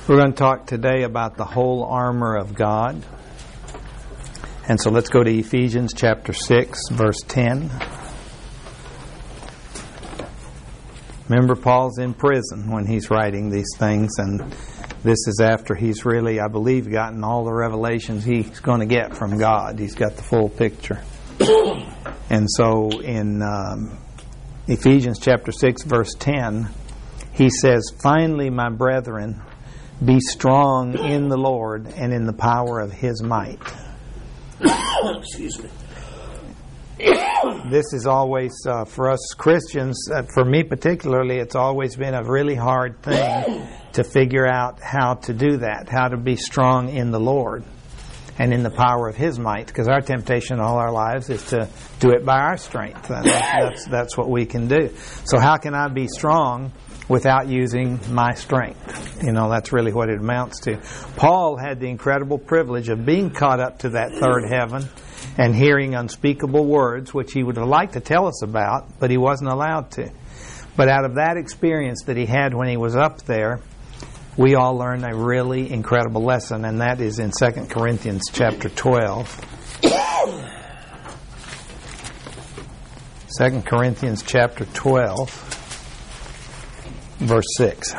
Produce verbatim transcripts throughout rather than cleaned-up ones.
We're going to talk today about the whole armor of God. And so let's go to Ephesians chapter six, verse ten. Remember, Paul's in prison when he's writing these things, and this is after he's really, I believe, gotten all the revelations he's going to get from God. He's got the full picture. And so in um, Ephesians chapter six, verse ten, he says, "Finally, my brethren, be strong in the Lord and in the power of His might." Excuse me. This is always, uh, for us Christians, uh, for me particularly, it's always been a really hard thing to figure out how to do that, how to be strong in the Lord and in the power of His might, because our temptation all our lives is to do it by our strength. And that's, that's, that's what we can do. So how can I be strong without using my strength? You know, that's really what it amounts to. Paul had the incredible privilege of being caught up to that third heaven and hearing unspeakable words, which he would have liked to tell us about, but he wasn't allowed to. But out of that experience that he had when he was up there, we all learn a really incredible lesson, and that is in Second Corinthians chapter twelve. Second Corinthians chapter twelve, verse six.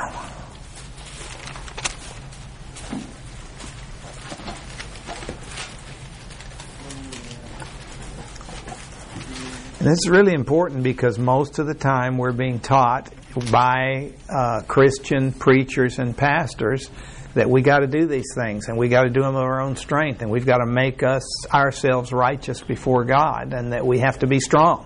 And this is really important because most of the time we're being taught by uh, Christian preachers and pastors that we got to do these things and we got to do them of our own strength and we've got to make us ourselves righteous before God and that we have to be strong.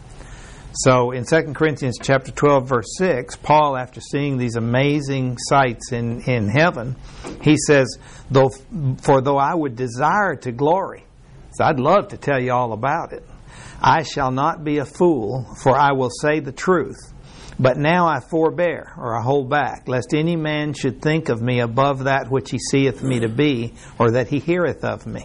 So in Second Corinthians chapter twelve, verse six, Paul, after seeing these amazing sights in, in heaven, he says, "Though for though I would desire to glory," so I'd love to tell you all about it, "I shall not be a fool, for I will say the truth. But now I forbear," or I hold back, "lest any man should think of me above that which he seeth me to be, or that he heareth of me."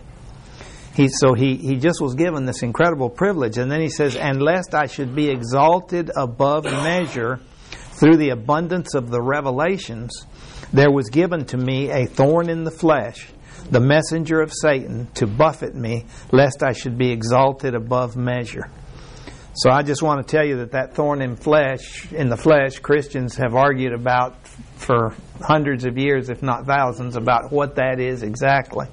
He, so he, he just was given this incredible privilege. And then he says, "And lest I should be exalted above measure through the abundance of the revelations, there was given to me a thorn in the flesh, the messenger of Satan, to buffet me, lest I should be exalted above measure." So I just want to tell you that that thorn in flesh, in the flesh, Christians have argued about for hundreds of years, if not thousands, about what that is exactly.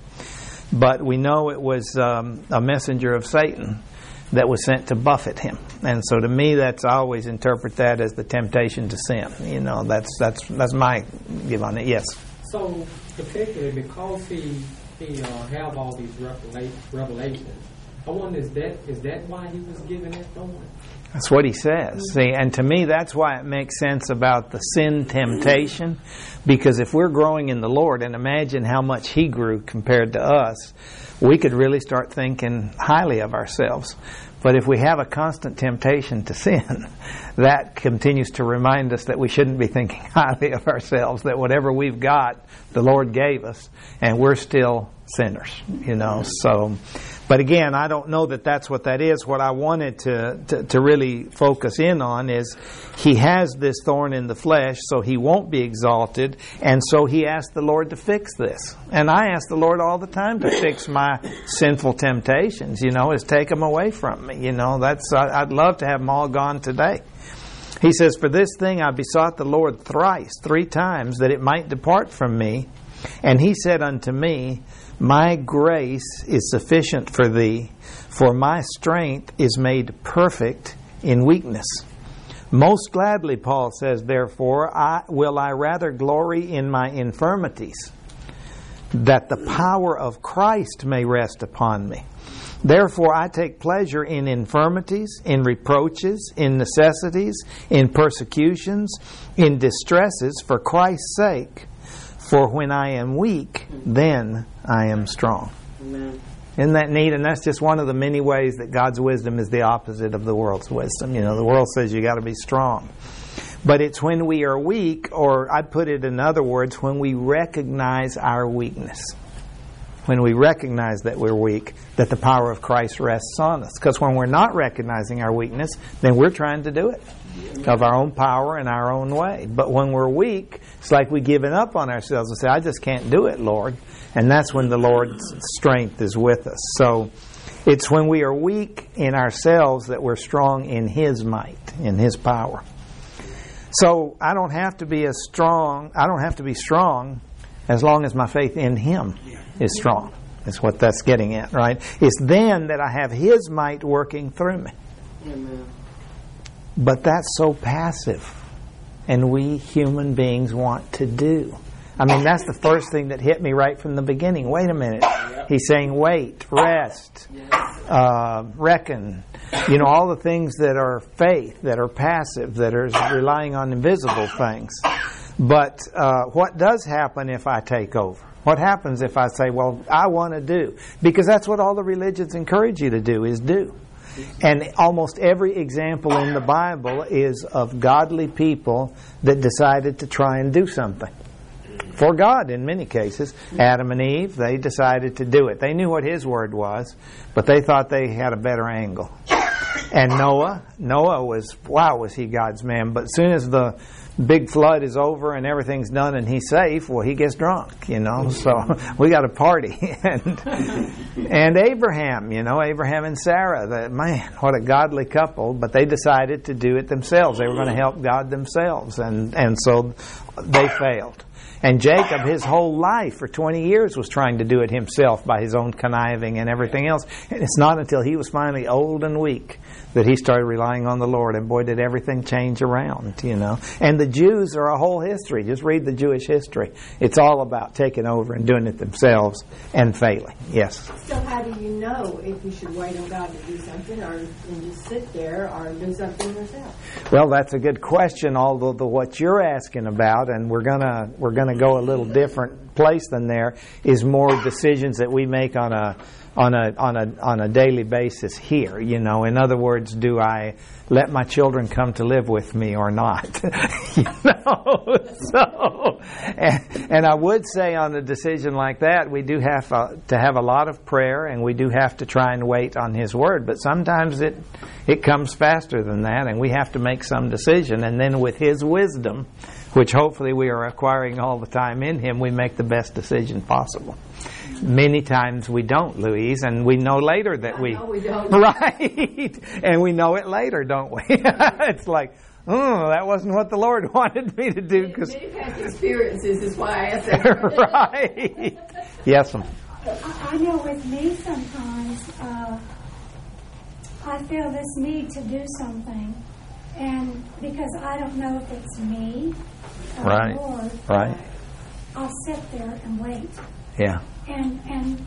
But we know it was um, a messenger of Satan that was sent to buffet him. And so to me, that's I always interpret that as the temptation to sin. You know, that's that's that's my give on it. Yes. So particularly because he he uh, have all these revela- revelations, I wonder, is that is that why he was given that thorn? That's what he says. See, and to me, that's why it makes sense about the sin temptation. Because if we're growing in the Lord, and imagine how much He grew compared to us, we could really start thinking highly of ourselves. But if we have a constant temptation to sin, that continues to remind us that we shouldn't be thinking highly of ourselves, that whatever we've got, the Lord gave us, and we're still sinners, you know. So, but again, I don't know that that's what that is. What I wanted to, to, to really focus in on is he has this thorn in the flesh, so he won't be exalted, and so he asked the Lord to fix this. And I ask the Lord all the time to fix my sinful temptations, you know, is take them away from me. You know, that's I, I'd love to have them all gone today. He says, "For this thing I besought the Lord thrice, three times, that it might depart from me. And He said unto me, My grace is sufficient for thee, for my strength is made perfect in weakness. Most gladly," Paul says, "therefore, I, will I rather glory in my infirmities, that the power of Christ may rest upon me. Therefore I take pleasure in infirmities, in reproaches, in necessities, in persecutions, in distresses, for Christ's sake. For when I am weak, then I am strong." Amen. Isn't that neat? And that's just one of the many ways that God's wisdom is the opposite of the world's wisdom. You know, the world says you got to be strong. But it's when we are weak, or I put it in other words, when we recognize our weakness. When we recognize that we're weak, that the power of Christ rests on us. Because when we're not recognizing our weakness, then we're trying to do it. of our own power and our own way. But when we're weak, it's like we've given up on ourselves and say, I just can't do it, Lord. And that's when the Lord's strength is with us. So it's when we are weak in ourselves that we're strong in His might, in His power. So I don't have to be as strong, I don't have to be strong as long as my faith in Him is strong. That's what that's getting at, right? It's then that I have His might working through me. Amen. But that's so passive. And we human beings want to do. I mean, that's the first thing that hit me right from the beginning. Wait a minute. He's saying wait, rest, uh, reckon. You know, all the things that are faith, that are passive, that are relying on invisible things. But uh, what does happen if I take over? What happens if I say, well, I want to do? Because that's what all the religions encourage you to do, is do. And almost every example in the Bible is of godly people that decided to try and do something. For God, in many cases. Adam and Eve, they decided to do it. They knew what His word was, but they thought they had a better angle. And Noah, Noah was, wow, was he God's man. But as soon as the big flood is over and everything's done and he's safe, well, he gets drunk, you know. So we got a party. and and Abraham, you know, Abraham and Sarah, the, man, what a godly couple. But they decided to do it themselves. They were going to help God themselves. And, and so they failed. And Jacob, his whole life for twenty years was trying to do it himself by his own conniving and everything else. And it's not until he was finally old and weak that he started relying on the Lord. And boy, did everything change around, you know. And the Jews are a whole history. Just read the Jewish history. It's all about taking over and doing it themselves and failing. Yes? So how do you know if you should wait on God to do something, or and just sit there, or do something yourself? Well, that's a good question, although the, what you're asking about, and we're gonna we're gonna go a little different place than there, is more decisions that we make on a on a on a on a daily basis here. You know, in other words, do I let my children come to live with me or not? you know, so and, and I would say on a decision like that, we do have uh, to have a lot of prayer, and we do have to try and wait on His word. But sometimes it it comes faster than that, and we have to make some decision, and then with His wisdom, which hopefully we are acquiring all the time in Him, we make the best decision possible. Many times we don't, Louise, and we know later that we... No, we don't. Right. And we know it later, don't we? It's like, oh, that wasn't what the Lord wanted me to do. Cause Many past experiences is why I asked that. Right. Yes, ma'am. I I know with me sometimes, uh, I feel this need to do something. And because I don't know if it's me or Right. the Lord, Right. I'll sit there and wait. Yeah. And and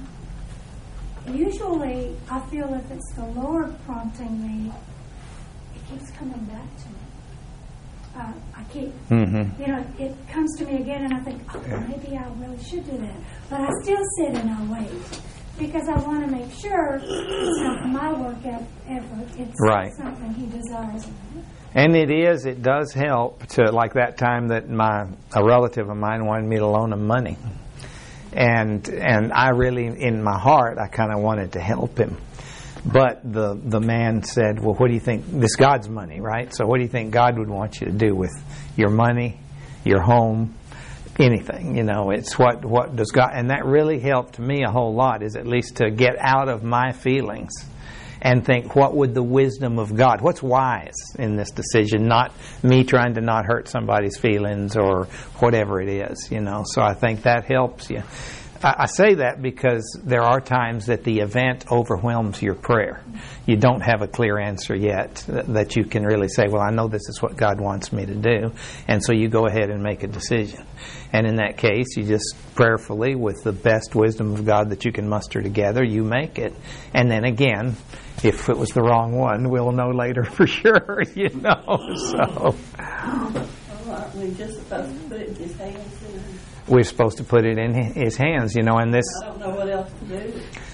usually I feel if it's the Lord prompting me, it keeps coming back to me. Uh, I keep, Mm-hmm. you know, it comes to me again, and I think, oh, Yeah. maybe I really should do that. But I still sit and I wait because I want to make sure it's not my work effort. It's Right. something He desires of me. And it is, it does help to, like that time that my a relative of mine wanted me to loan him money. And and I really, in my heart, I kind of wanted to help him. But the the man said, well, what do you think? This God's money, right? So what do you think God would want you to do with your money, your home, anything? You know, it's what, what does God... And that really helped me a whole lot, is at least to get out of my feelings and think, what would the wisdom of God, what's wise in this decision, not me trying to not hurt somebody's feelings or whatever it is, you know. So I think that helps you. I, I say that because there are times that the event overwhelms your prayer. You don't have a clear answer yet that, that you can really say, well, I know this is what God wants me to do. And so you go ahead and make a decision. And in that case, you just prayerfully, with the best wisdom of God that you can muster together, you make it. And then again, if it was the wrong one, we'll know later for sure, you know. So Well, aren't we just supposed to put it in His hands? And we're supposed to put it in His hands, you know, and this... I don't know what else to do.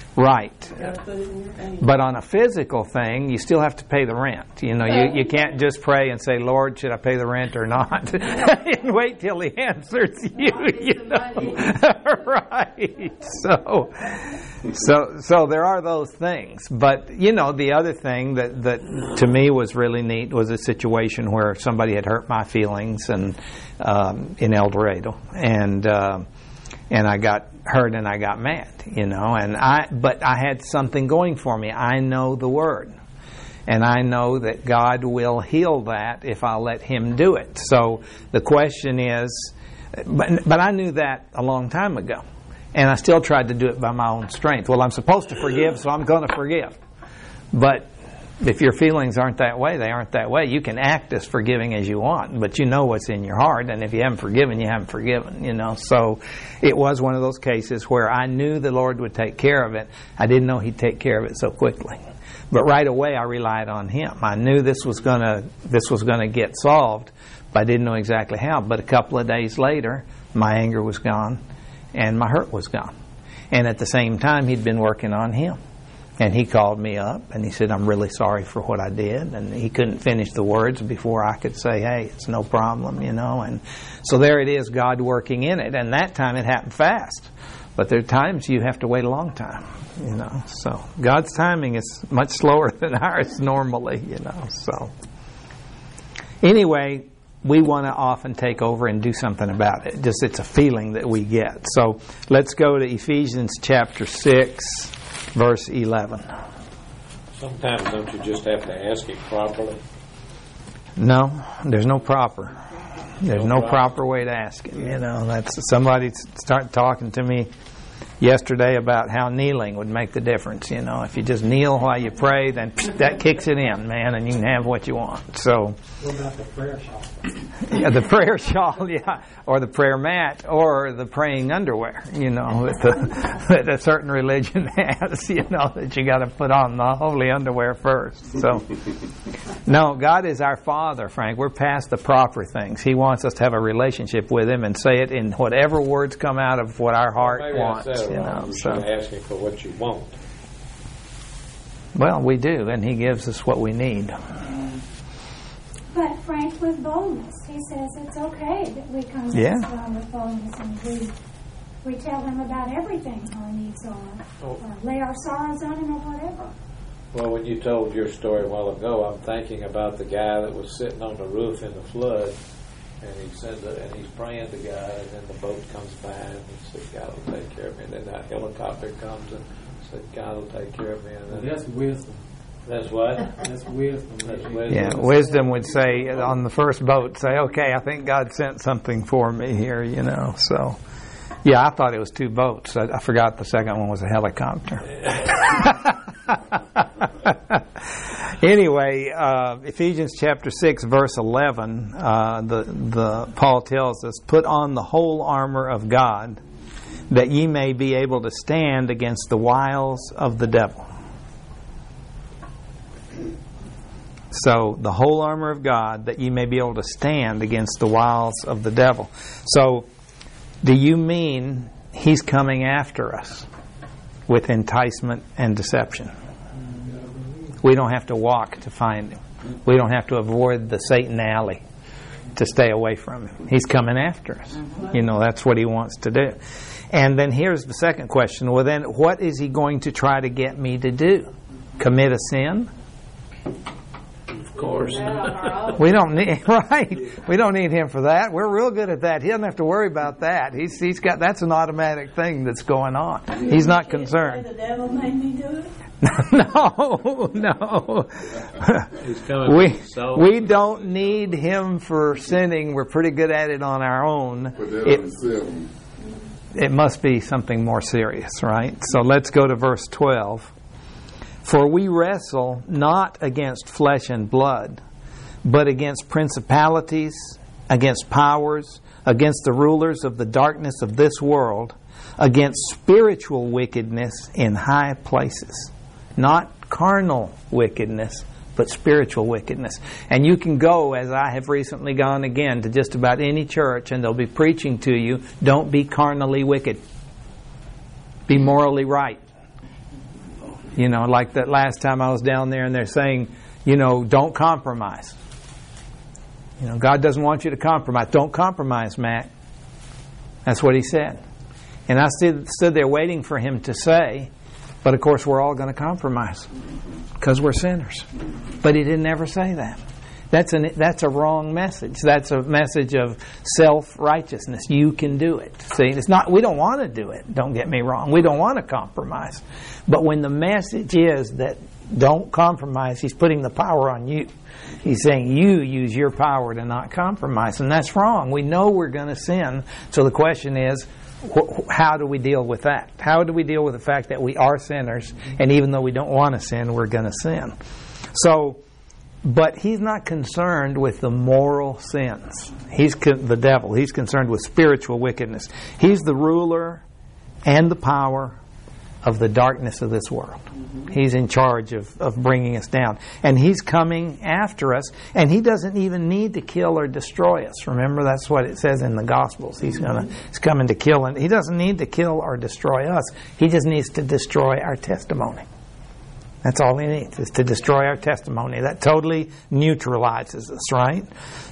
Right. You gotta put it in your hand. But on a physical thing, you still have to pay the rent. You know, you, you can't just pray and say, Lord, should I pay the rent or not? And wait till He answers you. You know? Right. So, so, so there are those things. But, you know, the other thing that, that to me was really neat was a situation where somebody had hurt my feelings and um, in El Dorado. And... Uh, And I got hurt and I got mad, you know, and I, but I had something going for me. I know the Word. And I know that God will heal that if I'll let Him do it. So the question is, but, but I knew that a long time ago. And I still tried to do it by my own strength. Well, I'm supposed to forgive, so I'm going to forgive. But if your feelings aren't that way, they aren't that way. You can act as forgiving as you want, but you know what's in your heart, and if you haven't forgiven, you haven't forgiven, you know. So it was one of those cases where I knew the Lord would take care of it. I didn't know He'd take care of it so quickly. But right away I relied on Him. I knew this was gonna this was gonna get solved, but I didn't know exactly how. But a couple of days later, my anger was gone and my hurt was gone. And at the same time, He'd been working on Him. And he called me up and he said, I'm really sorry for what I did. And he couldn't finish the words before I could say, hey, it's no problem, you know. And so there it is, God working in it. And that time it happened fast. But there are times you have to wait a long time, you know. So God's timing is much slower than ours normally, you know. So anyway, we want to often take over and do something about it. Just it's a feeling that we get. So let's go to Ephesians chapter six. Verse eleven. Sometimes don't you just have to ask it properly? No, there's no proper. There's no, No proper. proper way to ask it. You know, that's somebody started talking to me yesterday about how kneeling would make the difference. You know, if you just kneel while you pray, then that kicks it in, man, and you can have what you want. So, What about the prayer shawl? yeah, the prayer shawl, yeah, or the prayer mat, or the praying underwear. You know, that, the, that a certain religion has. You know, that you got to put on the holy underwear first. So, no, God is our Father, Frank. We're past the proper things. He wants us to have a relationship with Him and say it in whatever words come out of what our heart Maybe wants. I said it You wrong. know, You so. should ask Him for what you want. Well, we do, and He gives us what we need. But Frank, with boldness, he says it's okay that we come Yeah. to Him with boldness and we we tell Him about everything our needs are, Oh. or lay our sorrows on Him or whatever. Well, when you told your story a while ago, I'm thinking about the guy that was sitting on the roof in the flood, and he said that, and he's praying to God, and then the boat comes by, and he said, God will take care of me. And then that helicopter comes and said, God will take care of me. And then That's wisdom. that's what? That's wisdom. That's wisdom. Yeah, wisdom would say on the first boat, say, okay, I think God sent something for me here, you know. So, yeah, I thought it was two boats. I, I forgot the second one was a helicopter. Anyway, uh, Ephesians chapter six, verse eleven, uh, the the Paul tells us, "Put on the whole armor of God, that ye may be able to stand against the wiles of the devil." So, the whole armor of God, that ye may be able to stand against the wiles of the devil. So, do you mean he's coming after us with enticement and deception? We don't have to walk to find him. We don't have to avoid the Satan alley to stay away from him. He's coming after us. You know, that's what he wants to do. And then here's the second question. Well, then, what is he going to try to get me to do? Commit a sin? Of course. We don't need, right? We don't need him for that. We're real good at that. He doesn't have to worry about that. He's he's got that's an automatic thing that's going on. He's not concerned. The devil made me do it. No, no. He's coming We for the soul. we don't need him for sinning. We're pretty good at it on our own. It, it must be something more serious, right? So let's go to verse twelve. For we wrestle not against flesh and blood, but against principalities, against powers, against the rulers of the darkness of this world, against spiritual wickedness in high places. Not carnal wickedness, but spiritual wickedness. And you can go, as I have recently gone again, to just about any church, and they'll be preaching to you, don't be carnally wicked. Be morally right. You know, like that last time I was down there and they're saying, you know, don't compromise. You know, God doesn't want you to compromise. Don't compromise, Matt. That's what he said. And I stood, stood there waiting for him to say, but of course we're all going to compromise because we're sinners. But he didn't ever say that. That's an that's a wrong message. That's a message of self-righteousness. You can do it. See, it's not. We don't want to do it. Don't get me wrong. We don't want to compromise. But when the message is that don't compromise, he's putting the power on you. He's saying you use your power to not compromise, and that's wrong. We know we're going to sin. So the question is, wh- how do we deal with that? How do we deal with the fact that we are sinners, and even though we don't want to sin, we're going to sin? So. But he's not concerned with the moral sins. He's con- the devil. He's concerned with spiritual wickedness. He's the ruler and the power of the darkness of this world. Mm-hmm. He's in charge of, of bringing us down. And he's coming after us. And he doesn't even need to kill or destroy us. Remember, that's what it says in the Gospels. He's gonna he's coming to kill. And he doesn't need to kill or destroy us. He just needs to destroy our testimony. That's all he needs, is to destroy our testimony. That totally neutralizes us, right?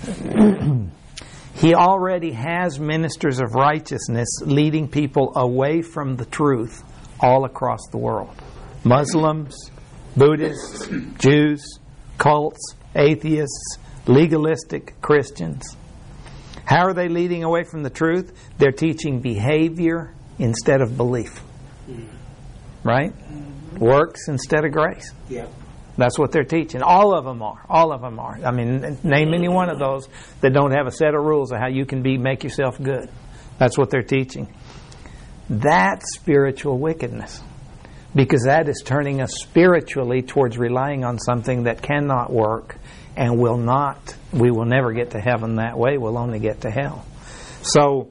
He already has ministers of righteousness leading people away from the truth all across the world. Muslims, Buddhists, Jews, cults, atheists, legalistic Christians. How are they leading away from the truth? They're teaching behavior instead of belief. Right? Works instead of grace. Yeah. That's what they're teaching. All of them are. All of them are. I mean, name any one of those that don't have a set of rules of how you can be, make yourself good. That's what they're teaching. That's spiritual wickedness. Because that is turning us spiritually towards relying on something that cannot work and will not, we will never get to heaven that way. We'll only get to hell. So,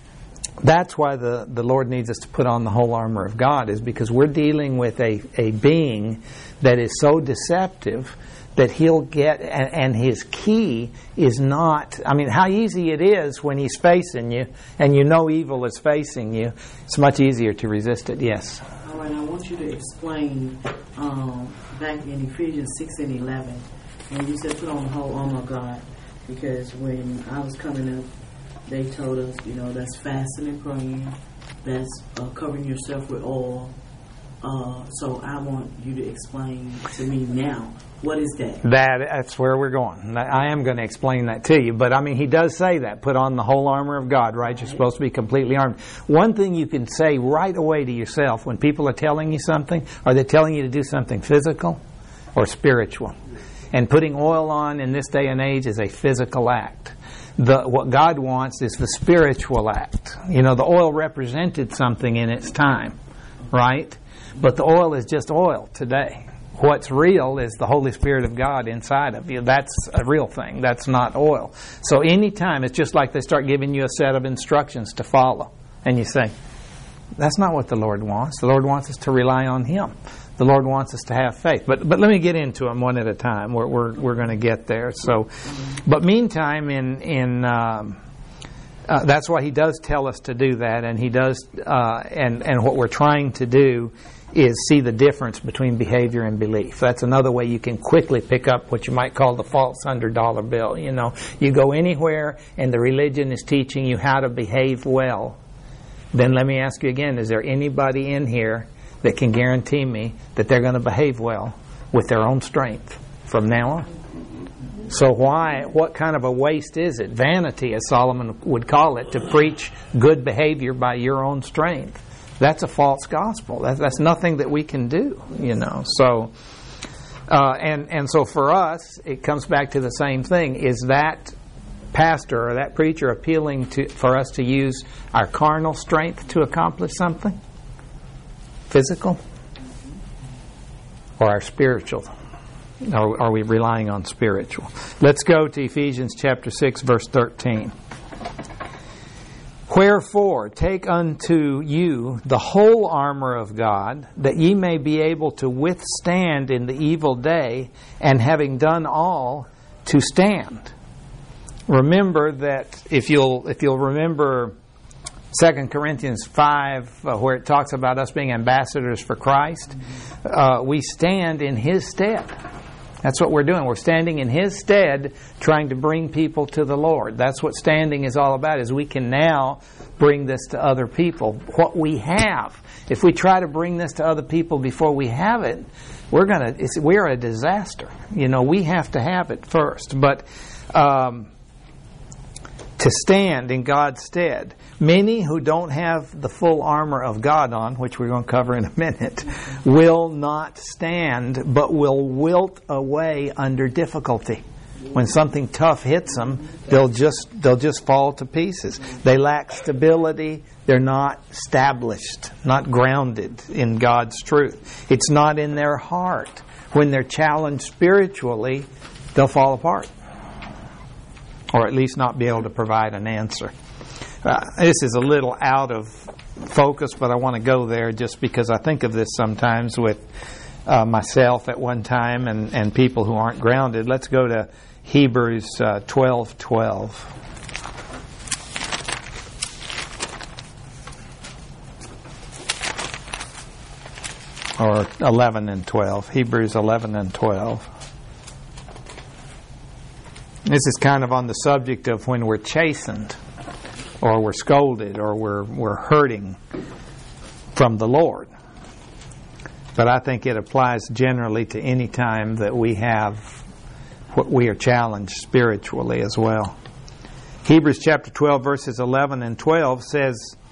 that's why the, the Lord needs us to put on the whole armor of God, is because we're dealing with a, a being that is so deceptive that he'll get, and, and his key is not, I mean, how easy it is when he's facing you and you know evil is facing you. It's much easier to resist it, yes. All right, I want you to explain um, back in Ephesians six and eleven, when you said put on the whole armor of God, because when I was coming up, they told us, you know, that's fasting and praying, that's uh, covering yourself with oil. Uh, so I want you to explain to me now, what is that? That that's where we're going. I am going to explain that to you. But, I mean, he does say that. Put on the whole armor of God, right? You're supposed to be completely armed. One thing you can say right away to yourself when people are telling you something, are they telling you to do something physical or spiritual? And putting oil on in this day and age is a physical act. The, what God wants is the spiritual act. You know, the oil represented something in its time, right? But the oil is just oil today. What's real is the Holy Spirit of God inside of you. That's a real thing. That's not oil. So anytime, it's just like they start giving you a set of instructions to follow. And you say, that's not what the Lord wants. The Lord wants us to rely on Him. The Lord wants us to have faith. But but let me get into them one at a time. We're we're, we're going to get there. So, but meantime, in in um, uh, that's why He does tell us to do that, and He does. Uh, and and what we're trying to do is see the difference between behavior and belief. That's another way you can quickly pick up what you might call the false hundred dollar bill. You know, you go anywhere, and the religion is teaching you how to behave well. Then let me ask you again: is there anybody in here that can guarantee me that they're going to behave well with their own strength from now on? So why, what kind of a waste is it? Vanity, as Solomon would call it, to preach good behavior by your own strength. That's a false gospel. That's, that's nothing that we can do, you know. So, uh, and, and so for us, it comes back to the same thing. Is that pastor or that preacher appealing to for us to use our carnal strength to accomplish something? Physical? Or our spiritual? Or are we relying on spiritual? Let's go to Ephesians chapter six, verse thirteen. Wherefore, take unto you the whole armor of God, that ye may be able to withstand in the evil day, and having done all, to stand. Remember that if you'll if you'll remember Second Corinthians five, uh, where it talks about us being ambassadors for Christ, uh, we stand in His stead. That's what we're doing. We're standing in His stead, trying to bring people to the Lord. That's what standing is all about, is we can now bring this to other people. What we have, if we try to bring this to other people before we have it, we're gonna, it's, we're a disaster. You know, we have to have it first. But um, to stand in God's stead, many who don't have the full armor of God on, which we're going to cover in a minute, will not stand, but will wilt away under difficulty. When something tough hits them, they'll just they'll just fall to pieces. They lack stability. They're not established, not grounded in God's truth. It's not in their heart. When they're challenged spiritually, they'll fall apart, or at least not be able to provide an answer. Uh, this is a little out of focus, but I want to go there just because I think of this sometimes with uh, myself at one time and, and people who aren't grounded. Let's go to Hebrews uh, twelve twelve. Or eleven and twelve. Hebrews eleven and twelve. This is kind of on the subject of when we're chastened, or we're scolded, or we're we're hurting from the Lord. But I think it applies generally to any time that we have what we are challenged spiritually as well. Hebrews chapter twelve verses eleven and twelve says,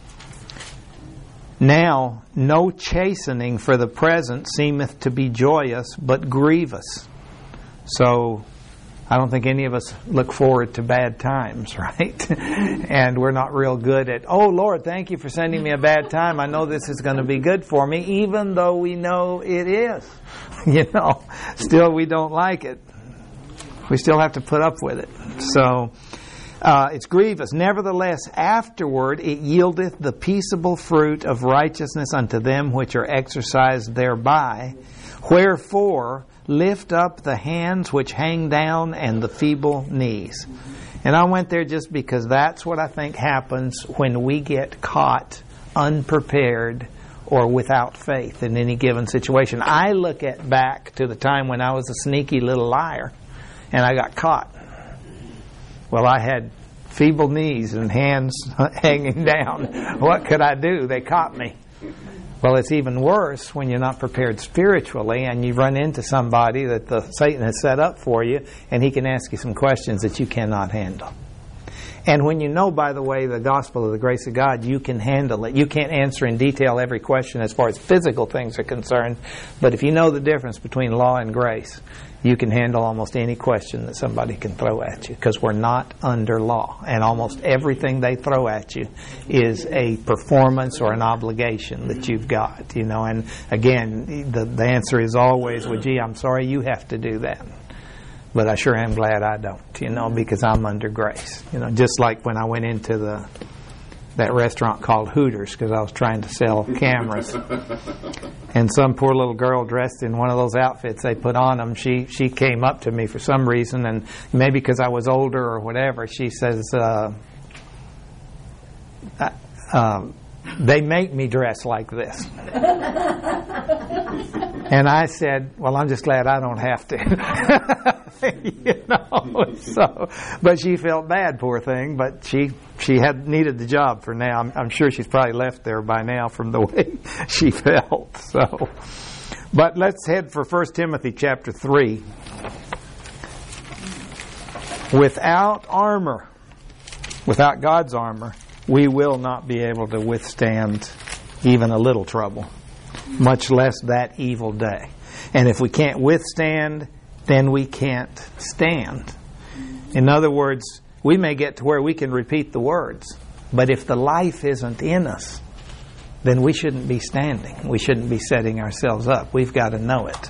"Now no chastening for the present seemeth to be joyous, but grievous." So I don't think any of us look forward to bad times, right? And we're not real good at, oh, Lord, thank you for sending me a bad time. I know this is going to be good for me, even though we know it is. You know, still we don't like it. We still have to put up with it. So uh, it's grievous. Nevertheless, afterward it yieldeth the peaceable fruit of righteousness unto them which are exercised thereby. Wherefore, lift up the hands which hang down and the feeble knees. And I went there just because that's what I think happens when we get caught unprepared or without faith in any given situation. I look at back to the time when I was a sneaky little liar and I got caught. Well, I had feeble knees and hands hanging down. What could I do? They caught me. Well, it's even worse when you're not prepared spiritually and you run into somebody that the Satan has set up for you and he can ask you some questions that you cannot handle. And when you know, by the way, the gospel of the grace of God, you can handle it. You can't answer in detail every question as far as physical things are concerned, but if you know the difference between law and grace, you can handle almost any question that somebody can throw at you, because we're not under law. And almost everything they throw at you is a performance or an obligation that you've got. You know, and again, the, the answer is always, well, gee, I'm sorry you have to do that. But I sure am glad I don't, you know, because I'm under grace. You know, just like when I went into the that restaurant called Hooters because I was trying to sell cameras. And some poor little girl dressed in one of those outfits they put on them, she she came up to me for some reason, and maybe because I was older or whatever, she says, uh, uh, uh, they make me dress like this. And I said, well, I'm just glad I don't have to. You know, so, but she felt bad, poor thing, but she she had needed the job for now. I'm, I'm sure she's probably left there by now from the way she felt. So, but let's head for First Timothy chapter three. Without armor, without God's armor, we will not be able to withstand even a little trouble, much less that evil day. And if we can't withstand, then we can't stand. In other words, we may get to where we can repeat the words, but if the life isn't in us, then we shouldn't be standing. We shouldn't be setting ourselves up. We've got to know it.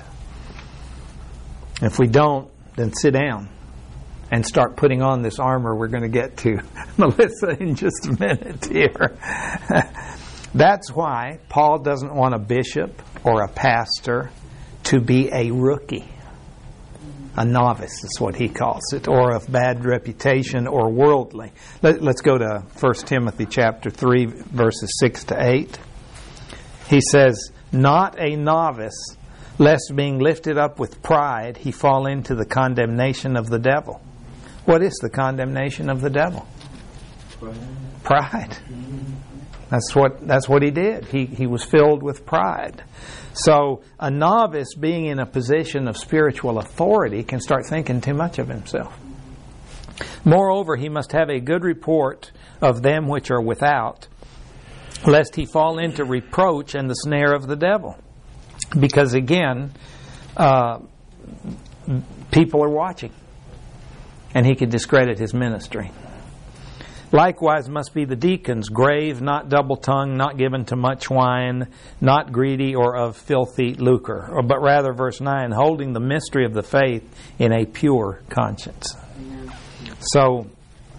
If we don't, then sit down and start putting on this armor we're going to get to, Melissa, in just a minute here. That's why Paul doesn't want a bishop or a pastor to be a rookie. A novice is what he calls it, or of bad reputation or worldly. Let, let's go to First Timothy chapter three, verses six to eight. He says, "Not a novice, lest being lifted up with pride, he fall into the condemnation of the devil." What is the condemnation of the devil? Pride. Pride. That's what that's what he did. He he was filled with pride. So a novice, being in a position of spiritual authority, can start thinking too much of himself. Moreover, he must have a good report of them which are without, lest he fall into reproach and the snare of the devil. Because again, uh, people are watching, and he could discredit his ministry. Likewise must be the deacons, grave, not double-tongued, not given to much wine, not greedy or of filthy lucre, or, but rather, verse nine, holding the mystery of the faith in a pure conscience. Amen. So,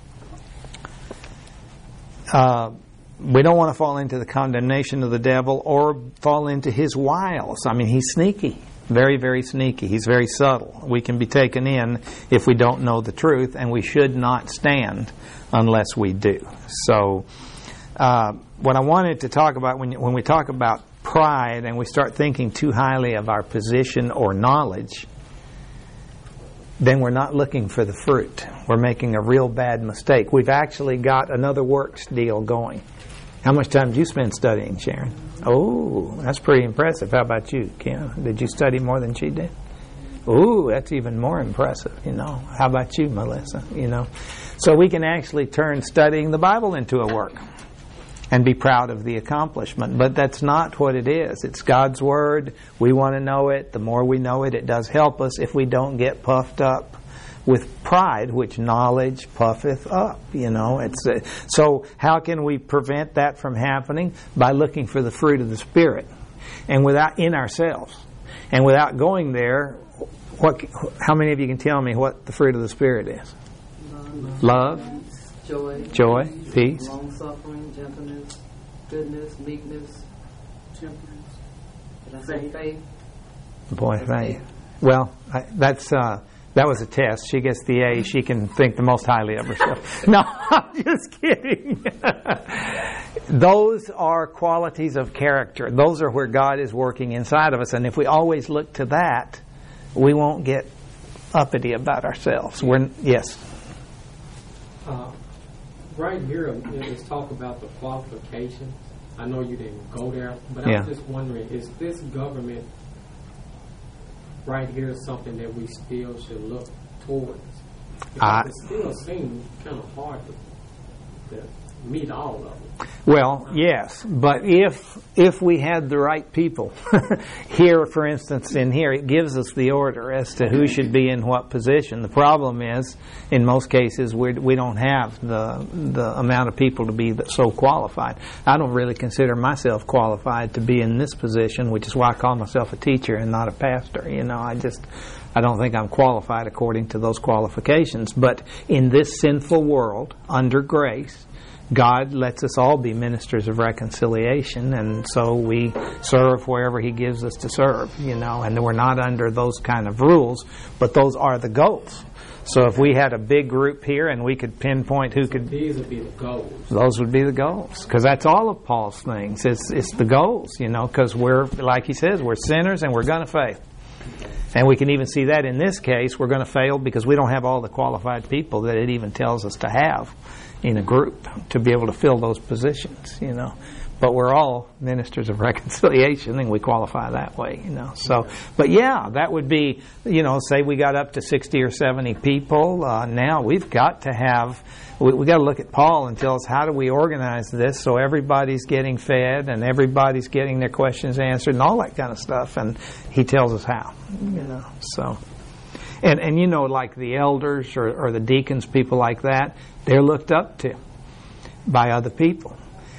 uh, we don't want to fall into the condemnation of the devil or fall into his wiles. I mean, he's sneaky. Very, very sneaky. He's very subtle. We can be taken in if we don't know the truth, and we should not stand unless we do. So, uh, what I wanted to talk about when when we talk about pride and we start thinking too highly of our position or knowledge, then we're not looking for the fruit. We're making a real bad mistake. We've actually got another works deal going. How much time did you spend studying, Sharon? Oh, that's pretty impressive. How about you, Ken? Did you study more than she did? Ooh, that's even more impressive, you know. How about you, Melissa? You know, so we can actually turn studying the Bible into a work and be proud of the accomplishment. But that's not what it is. It's God's Word. We want to know it. The more we know it, it does help us if we don't get puffed up with pride, which knowledge puffeth up. You know, it's uh, so how can we prevent that from happening? By looking for the fruit of the Spirit, and without in ourselves, and without going there. What? How many of you can tell me what the fruit of the Spirit is? Love, Love, joy, joy, peace, long suffering, gentleness, goodness, meekness, temperance. Did I say faith? boy, faith. Well, I, that's. Uh, That was a test. She gets the A. She can think the most highly of herself. No, I'm just kidding. Those are qualities of character. Those are where God is working inside of us. And if we always look to that, we won't get uppity about ourselves. We're, yes? Uh, right here, let's talk about the qualifications. I know you didn't go there, but Yeah. I'm just wondering, is this government right here is something that we still should look towards? Because I- it still seems kind of hard to, to meet all of them. Well, yes, but if if we had the right people here, for instance, in here, it gives us the order as to who should be in what position. The problem is, in most cases, we we don't have the the amount of people to be so qualified. I don't really consider myself qualified to be in this position, which is why I call myself a teacher and not a pastor. You know, I just I don't think I'm qualified according to those qualifications. But in this sinful world, under grace, God lets us all be ministers of reconciliation, and so we serve wherever He gives us to serve, you know, and we're not under those kind of rules, but those are the goals. So if we had a big group here and we could pinpoint who could... These would be the goals. Those would be the goals, because that's all of Paul's things. It's, it's the goals, you know, because we're, like he says, we're sinners and we're going to fail. And we can even see that in this case, we're going to fail because we don't have all the qualified people that it even tells us to have in a group to be able to fill those positions, you know. But we're all ministers of reconciliation, and we qualify that way, you know. So, but yeah, that would be, you know, say we got up to sixty or seventy people. Uh, now we've got to have, we, we got to look at Paul and tell us how do we organize this so everybody's getting fed and everybody's getting their questions answered and all that kind of stuff. And he tells us how, you know. So, and and you know, like the elders or, or the deacons, people like that, they're looked up to by other people.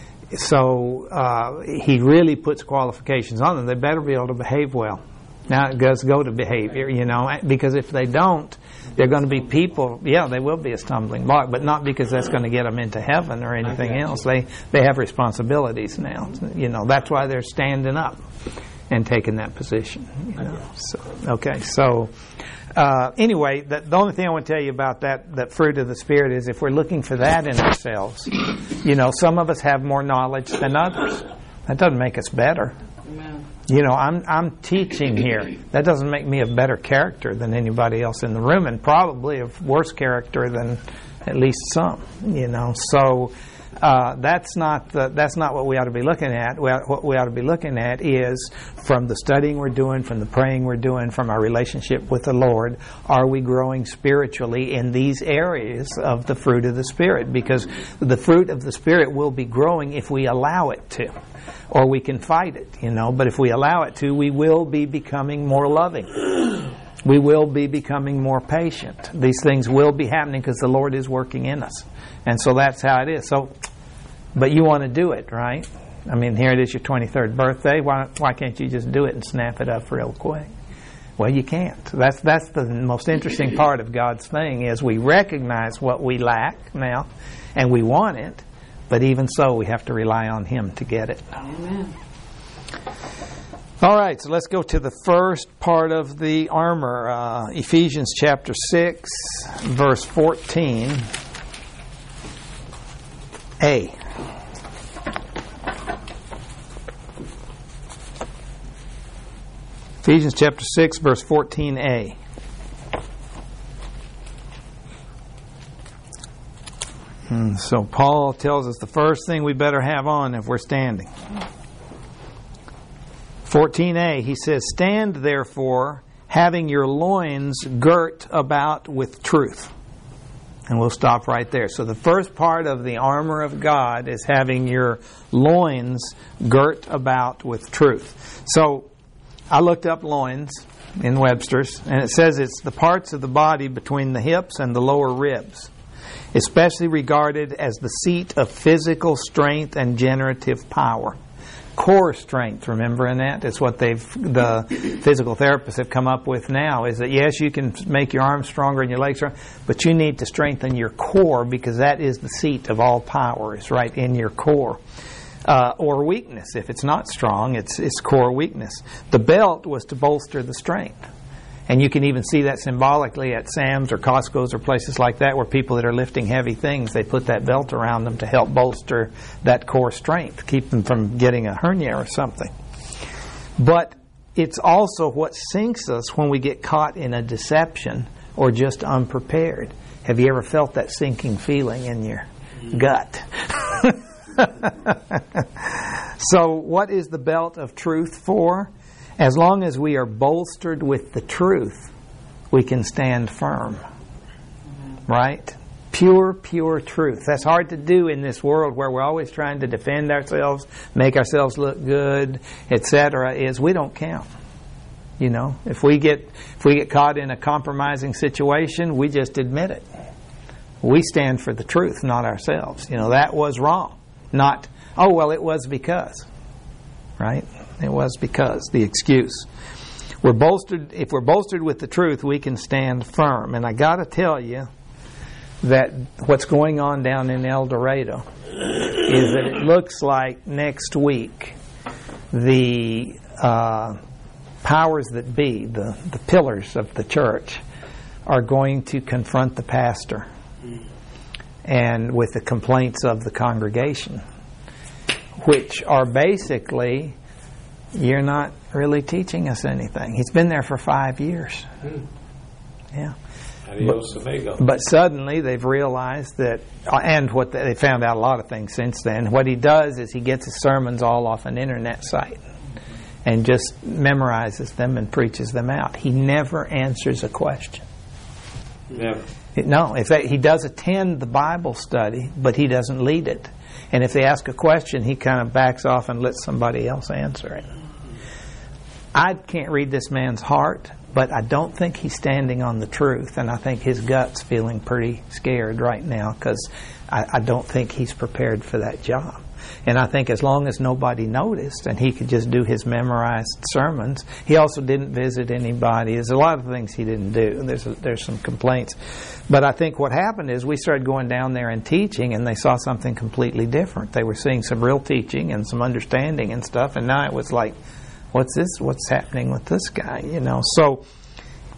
So uh, he really puts qualifications on them. They better be able to behave well. Now it does go to behavior, you know, because if they don't, they're going to be people, yeah, they will be a stumbling block, but not because that's going to get them into heaven or anything else. They they have responsibilities now. You know, that's why they're standing up and taking that position. You know. So, okay, so uh, anyway, the, the only thing I want to tell you about that, that fruit of the Spirit is if we're looking for that in ourselves, you know, some of us have more knowledge than others. That doesn't make us better. Amen. You know, I'm I'm teaching here. That doesn't make me a better character than anybody else in the room, and probably a worse character than at least some. You know, so uh, that's not the, that's not what we ought to be looking at. We ought, what we ought to be looking at is from the studying we're doing, from the praying we're doing, from our relationship with the Lord. Are we growing spiritually in these areas of the fruit of the Spirit? Because the fruit of the Spirit will be growing if we allow it to. Or we can fight it, you know. But if we allow it to, we will be becoming more loving. We will be becoming more patient. These things will be happening because the Lord is working in us. And so that's how it is. So, but you want to do it, right? I mean, here it is, your twenty-third birthday. Why, why can't you just do it and snap it up real quick? Well, you can't. That's that's the most interesting part of God's thing is we recognize what we lack now, and we want it. But even so, we have to rely on Him to get it. Amen. All right, so let's go to the first part of the armor, uh, Ephesians chapter six, verse fourteen A. Ephesians chapter six, verse fourteen A. And so Paul tells us the first thing we better have on if we're standing. fourteen A, he says, "Stand therefore, having your loins girt about with truth." And we'll stop right there. So the first part of the armor of God is having your loins girt about with truth. So I looked up loins in Webster's, and it says it's the parts of the body between the hips and the lower ribs, especially regarded as the seat of physical strength and generative power. Core strength, remember in that? It's what they've the physical therapists have come up with now, is that yes, you can make your arms stronger and your legs stronger, but you need to strengthen your core because that is the seat of all power, is right in your core. Uh, or weakness. If it's not strong, it's, it's core weakness. The belt was to bolster the strength. And you can even see that symbolically at Sam's or Costco's or places like that where people that are lifting heavy things, they put that belt around them to help bolster that core strength, keep them from getting a hernia or something. But it's also what sinks us when we get caught in a deception or just unprepared. Have you ever felt that sinking feeling in your gut? So what is the belt of truth for? As long as we are bolstered with the truth, we can stand firm. Right? Pure, pure truth. That's hard to do in this world where we're always trying to defend ourselves, make ourselves look good, et cetera. Is we don't count. You know, if we get if we get caught in a compromising situation, we just admit it. We stand for the truth, not ourselves. You know, that was wrong. Not, oh, well, it was because. Right? It was because, the excuse. We're bolstered. If we're bolstered with the truth, we can stand firm. And I got to tell you that what's going on down in El Dorado is that it looks like next week the uh, powers that be, the, the pillars of the church, are going to confront the pastor and with the complaints of the congregation, which are basically, you're not really teaching us anything. He's been there for five years. Mm. Yeah. Adios, amigo. But suddenly they've realized that, and what they found out a lot of things since then. What he does is he gets his sermons all off an internet site and just memorizes them and preaches them out. He never answers a question. Never. No, if they, he does attend the Bible study, but he doesn't lead it. And if they ask a question, he kind of backs off and lets somebody else answer it. I can't read this man's heart, but I don't think he's standing on the truth. And I think his gut's feeling pretty scared right now because I, I don't think he's prepared for that job. And I think as long as nobody noticed and he could just do his memorized sermons, he also didn't visit anybody. There's a lot of things he didn't do. There's a, there's some complaints. But I think what happened is we started going down there and teaching, and they saw something completely different. They were seeing some real teaching and some understanding and stuff, and now it was like, what's this? What's happening with this guy? You know, so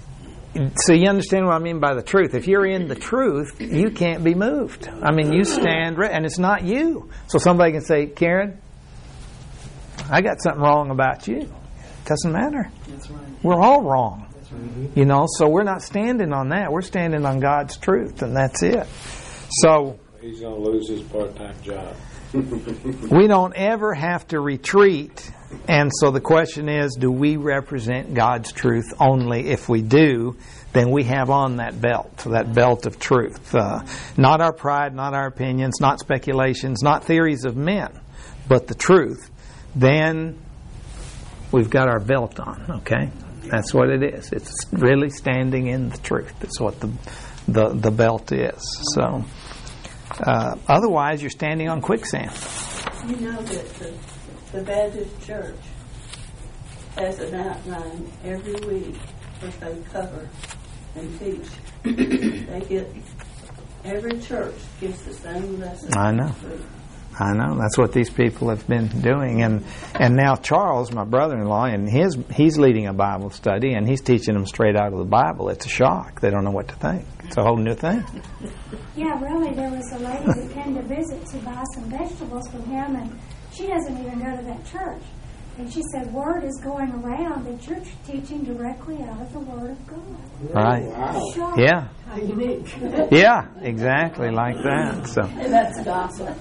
So you understand what I mean by the truth. If you're in the truth, you can't be moved. I mean, you stand, re- and it's not you. So somebody can say, Karen, I got something wrong about you. It doesn't matter. That's right. We're all wrong. That's right. You know, so we're not standing on that. We're standing on God's truth, and that's it. So He's going to lose his part-time job. we don't ever have to retreat. And so the question is, do we represent God's truth only? If we do, then we have on that belt, that belt of truth. Uh, not our pride, not our opinions, not speculations, not theories of men, but the truth. Then we've got our belt on, okay? That's what it is. It's really standing in the truth. That's what the the, the belt is. So, uh, otherwise, you're standing on quicksand. You know that the, the Baptist Church has an outline every week that they cover and teach. They get, every church gets the same lesson. I know. every week. I know. That's what these people have been doing. And and now Charles, my brother-in-law, and his he's leading a Bible study, and he's teaching them straight out of the Bible. It's a shock. They don't know what to think. It's a whole new thing. Yeah, really, there was a lady that came to visit to buy some vegetables from him, and she doesn't even go to that church. And she said, word is going around that you're teaching directly out of the Word of God. Right. Shock. Yeah. How unique. Yeah, exactly like that. So. And that's gossip.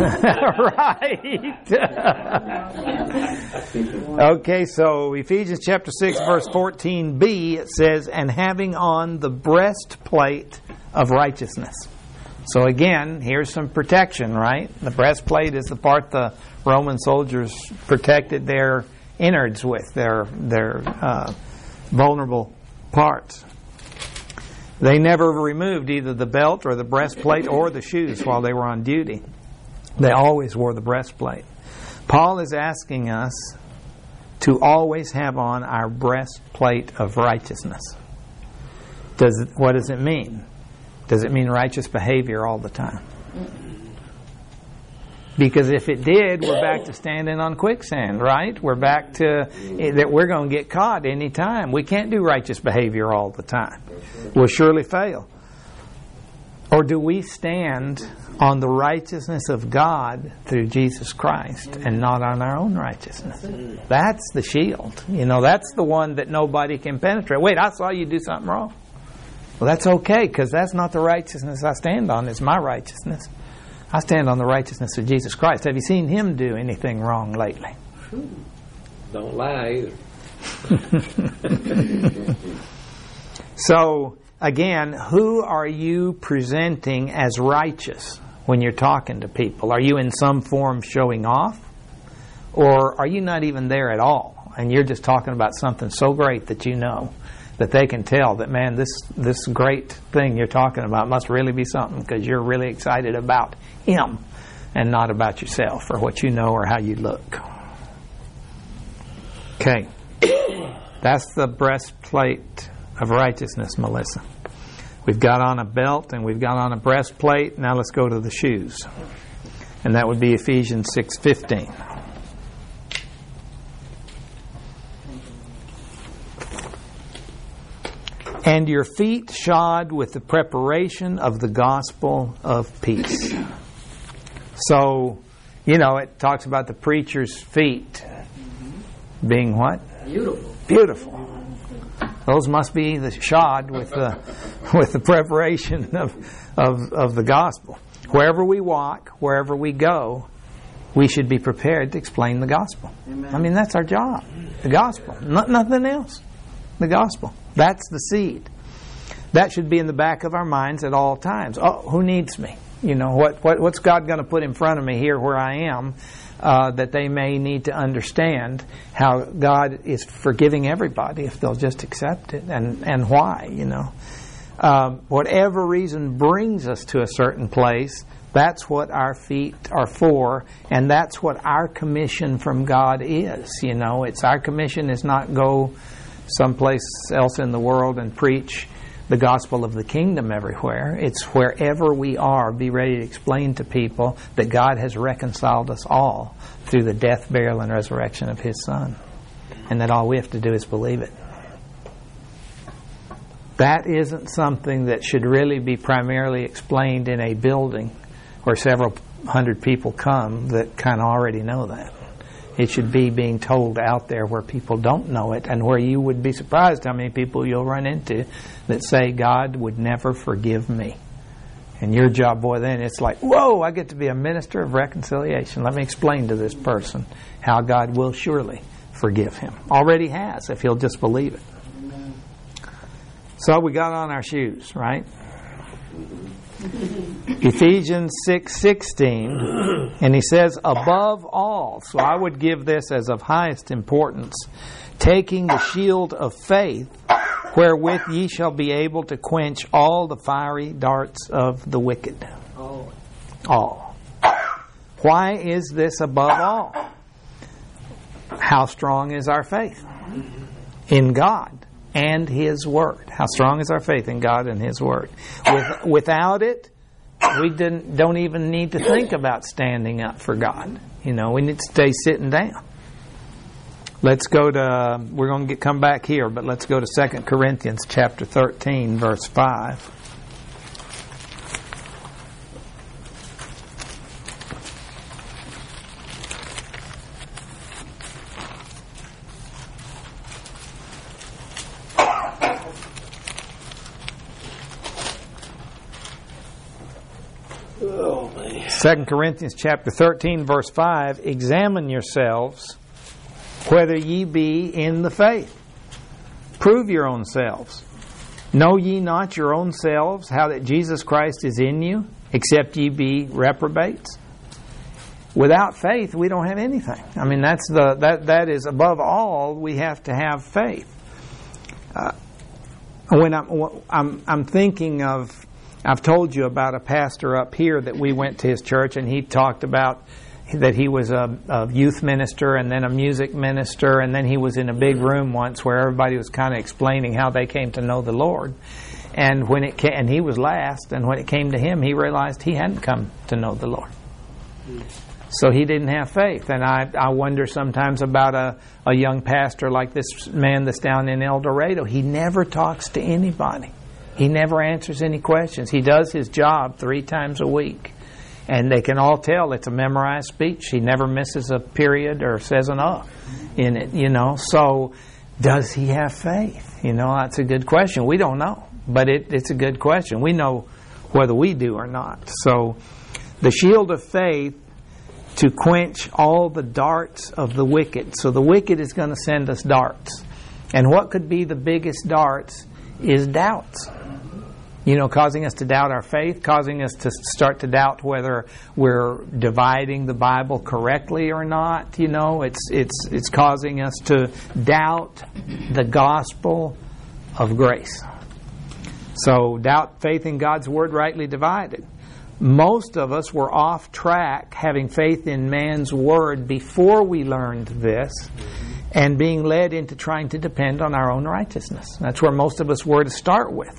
Right. Okay, so Ephesians chapter six, verse fourteen b, it says, and having on the breastplate of righteousness. So again, here's some protection, right? The breastplate is the part the Roman soldiers protected their innards with, their their uh, vulnerable parts. They never removed either the belt or the breastplate or the shoes while they were on duty. They always wore the breastplate. Paul is asking us to always have on our breastplate of righteousness. Does what does it mean? Does it mean righteous behavior all the time? Because if it did, we're back to standing on quicksand, right? We're back to that we're going to get caught any time. We can't do righteous behavior all the time. We'll surely fail. Or do we stand on the righteousness of God through Jesus Christ and not on our own righteousness? That's the shield. You know, that's the one that nobody can penetrate. Wait, I saw you do something wrong. Well, that's okay, because that's not the righteousness I stand on. It's my righteousness. I stand on the righteousness of Jesus Christ. Have you seen Him do anything wrong lately? Don't lie either. So, again, who are you presenting as righteous when you're talking to people? Are you in some form showing off? Or are you not even there at all? And you're just talking about something so great that you know, that they can tell that, man, this this great thing you're talking about must really be something, because you're really excited about Him and not about yourself or what you know or how you look. Okay. That's the breastplate of righteousness, Melissa. We've got on a belt and we've got on a breastplate. Now let's go to the shoes. And that would be Ephesians six fifteen. And your feet shod with the preparation of the gospel of peace. So, you know, it talks about the preacher's feet being what? Beautiful. Beautiful. Those must be the shod with the with the preparation of, of of the gospel. Wherever we walk, wherever we go, we should be prepared to explain the gospel. Amen. I mean, that's our job. The gospel. Not, nothing else. The gospel. That's the seed. That should be in the back of our minds at all times. Oh, who needs me? You know, what, what what's God going to put in front of me here where I am, uh, that they may need to understand how God is forgiving everybody if they'll just accept it, and, and why, you know. Um, whatever reason brings us to a certain place, that's what our feet are for, and that's what our commission from God is. You know, it's our commission is not go someplace else in the world and preach the gospel of the kingdom everywhere. It's wherever we are, be ready to explain to people that God has reconciled us all through the death, burial, and resurrection of His Son. And that all we have to do is believe it. that isn't something that should really be primarily explained in a building where several hundred people come that kind of already know that. It should be being told out there where people don't know it, and where you would be surprised how many people you'll run into that say, God would never forgive me. And your job, boy, then it's like, whoa, I get to be a minister of reconciliation. Let me explain to this person how God will surely forgive him. Already has, if he'll just believe it. Amen. So we got on our shoes, right? Ephesians six sixteen, and he says, above all, so I would give this as of highest importance, taking the shield of faith, wherewith ye shall be able to quench all the fiery darts of the wicked. All. All. Why is this above all? How strong is our faith in God and His Word? How strong is our faith in God and His Word? With, without it, we didn't, don't even need to think about standing up for God. You know, we need to stay sitting down. Let's go to, we're going to get, come back here, but let's go to Second Corinthians chapter thirteen, verse five. Second Corinthians chapter thirteen, verse five, examine yourselves whether ye be in the faith. Prove your own selves. Know ye not your own selves how that Jesus Christ is in you, except ye be reprobates? Without faith, we don't have anything. I mean, that's the that that is above all. We have to have faith. Uh, when I'm I'm I'm thinking of. I've told you about a pastor up here that we went to his church, and he talked about that he was a, a youth minister and then a music minister, and then he was in a big room once where everybody was kind of explaining how they came to know the Lord. And when it came, and he was last, and when it came to him, he realized he hadn't come to know the Lord. So he didn't have faith. And I, I wonder sometimes about a, a young pastor like this man that's down in El Dorado. He never talks to anybody. He never answers any questions. He does his job three times a week. And they can all tell it's a memorized speech. He never misses a period or says an uh in it, you know. So does he have faith? You know, that's a good question. We don't know. But it, it's a good question. We know whether we do or not. So the shield of faith to quench all the darts of the wicked. So the wicked is going to send us darts. And what could be the biggest darts is doubts. You know, causing us to doubt our faith, causing us to start to doubt whether we're dividing the Bible correctly or not. You know, it's it's it's causing us to doubt the gospel of grace. So, doubt faith in God's Word rightly divided. Most of us were off track having faith in man's Word before we learned this, and being led into trying to depend on our own righteousness. That's where most of us were to start with.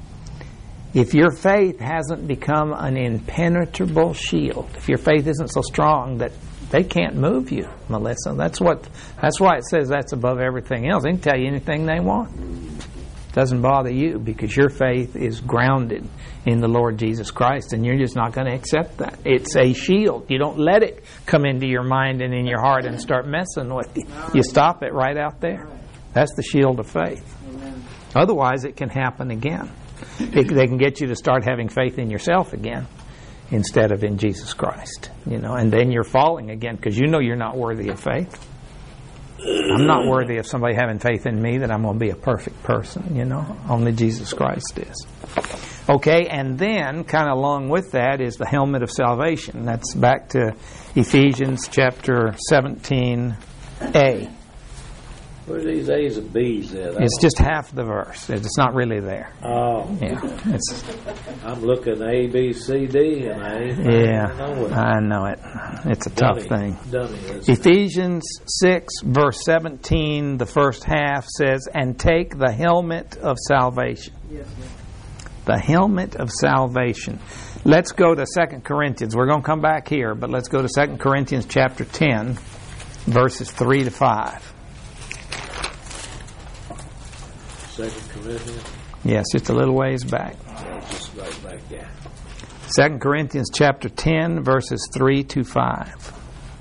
If your faith hasn't become an impenetrable shield, if your faith isn't so strong that they can't move you, Melissa, that's what. That's why it says that's above everything else. They can tell you anything they want. It doesn't bother you because your faith is grounded in the Lord Jesus Christ, and you're just not going to accept that. It's a shield. You don't let it come into your mind and in your heart and start messing with you. You stop it right out there. That's the shield of faith. Otherwise, it can happen again. It, they can get you to start having faith in yourself again instead of in Jesus Christ, you know, and then you're falling again because you know you're not worthy of faith. I'm not worthy of somebody having faith in me that I'm going to be a perfect person, you know. Only Jesus Christ is. Okay, and then kind of along with that is the helmet of salvation. That's back to Ephesians chapter seventeen A. Where are these A's and B's at? It's just half the verse. It's not really there. Oh. Yeah. It's, I'm looking A, B, C, D, and I ain't yeah, know it. I know it. It's a tough Dummy. thing. Dummy, isn't it? Ephesians six, verse seventeen, the first half says, and take the helmet of salvation. Yes, yes. The helmet of salvation. Let's go to Second Corinthians. We're going to come back here, but let's go to Second Corinthians chapter ten, verses three to five. Second Corinthians. Yes, just a little ways back. Yeah, just right back, yeah. Second Corinthians chapter ten, verses three to five.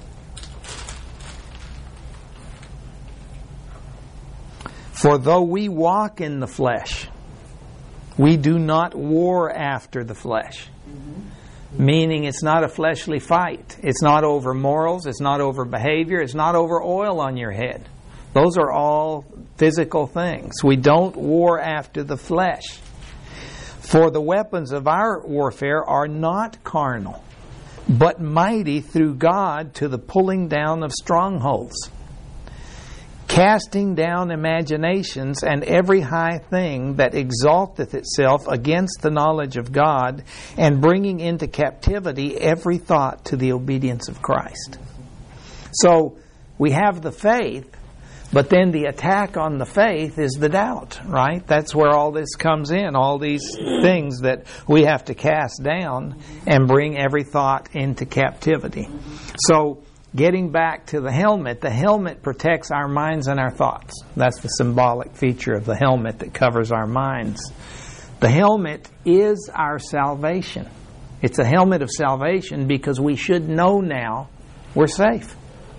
For though we walk in the flesh, we do not war after the flesh. Mm-hmm. Meaning it's not a fleshly fight. It's not over morals. It's not over behavior. It's not over oil on your head. Those are all physical things. We don't war after the flesh. For the weapons of our warfare are not carnal, but mighty through God to the pulling down of strongholds, casting down imaginations and every high thing that exalteth itself against the knowledge of God, and bringing into captivity every thought to the obedience of Christ. So we have the faith, but then the attack on the faith is the doubt, right? That's where all this comes in, all these things that we have to cast down and bring every thought into captivity. So getting back to the helmet, the helmet protects our minds and our thoughts. That's the symbolic feature of the helmet that covers our minds. The helmet is our salvation. It's a helmet of salvation because we should know now we're safe.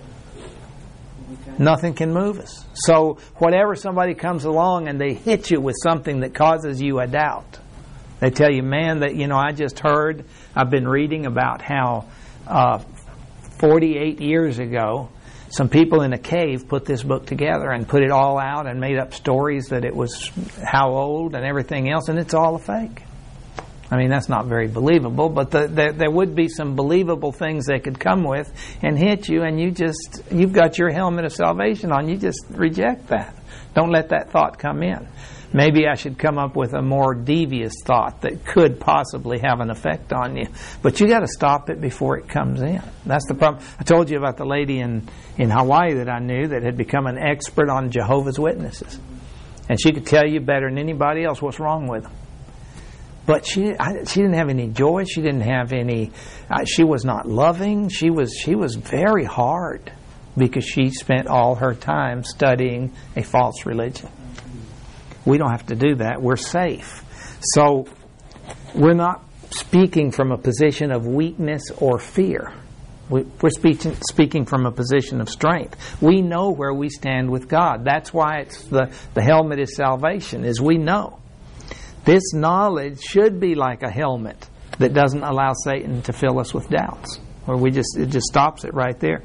Okay. Nothing can move us. So whatever somebody comes along and they hit you with something that causes you a doubt, they tell you, man, that you know, I just heard, I've been reading about how uh, forty-eight years ago, some people in a cave put this book together and put it all out and made up stories that it was how old and everything else, and it's all a fake. I mean, that's not very believable, but the, the, there would be some believable things they could come with and hit you, and you just, you've got your helmet of salvation on. You just reject that. Don't let that thought come in. Maybe I should come up with a more devious thought that could possibly have an effect on you. But you got to stop it before it comes in. That's the problem. I told you about the lady in, in Hawaii that I knew that had become an expert on Jehovah's Witnesses. And she could tell you better than anybody else what's wrong with them. But she I, she didn't have any joy. She didn't have any, uh, she was not loving. She was she was very hard because she spent all her time studying a false religion. We don't have to do that. We're safe. So we're not speaking from a position of weakness or fear. We, we're speaking, speaking from a position of strength. We know where we stand with God. That's why it's the, the helmet is salvation, is we know. This knowledge should be like a helmet that doesn't allow Satan to fill us with doubts, where we just it just stops it right there.